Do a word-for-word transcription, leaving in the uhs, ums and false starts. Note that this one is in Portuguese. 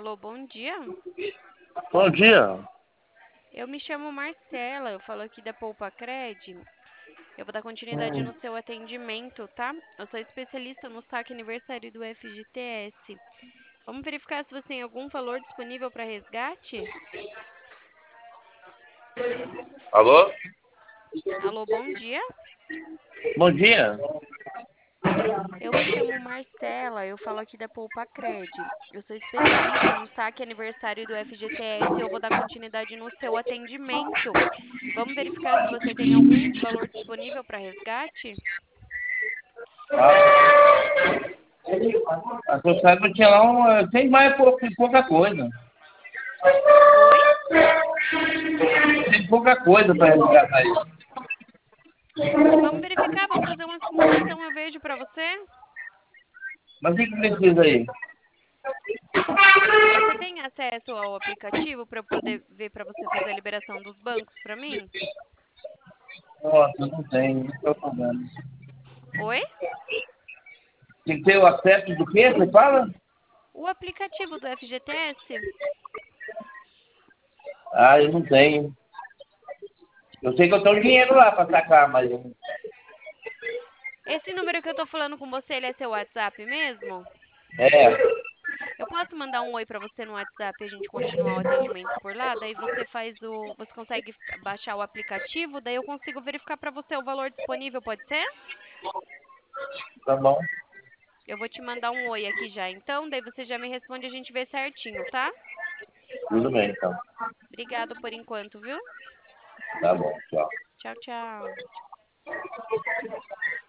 Alô, bom dia. Bom dia. Eu me chamo Marcela, eu falo aqui da Poupa Cred. Eu vou dar continuidade Hum, no seu atendimento, tá? Eu sou especialista no saque aniversário do F G T S. Vamos verificar se você tem algum valor disponível para resgate? Alô? Alô, bom dia. Bom dia. Eu me chamo Marcela, eu falo aqui da Poupa Cred. Eu sou especialista no saque aniversário do F G T S e eu vou dar continuidade no seu atendimento. Vamos verificar se você tem algum valor disponível para resgate? A sua saiba tinha lá um. eh, Tem mais pouco, pouca coisa. Oi? Tem pouca coisa para resgatar aí. Vamos verificar, vamos fazer uma simulação, eu vejo para você. Mas o que que precisa aí? Você tem acesso ao aplicativo para eu poder ver para você fazer a liberação dos bancos para mim? Nossa, não tem, não estou falando. Oi? Tem que ter o acesso do quê? Você fala? O aplicativo do F G T S? Ah, eu não tenho. Eu sei que eu tenho dinheiro lá para sacar, mas. eu- Esse número que eu tô falando com você, ele é seu WhatsApp mesmo? É, Eu posso mandar um oi para você no WhatsApp e a gente continuar o atendimento por lá? Daí você faz o, você consegue baixar o aplicativo, daí eu consigo verificar para você o valor disponível, pode ser? tá bom. Eu vou te mandar um oi aqui já, então, daí você já me responde e a gente vê certinho, tá? Tudo bem, então. Obrigado por enquanto, viu? Tá bom, tchau. Tchau, tchau.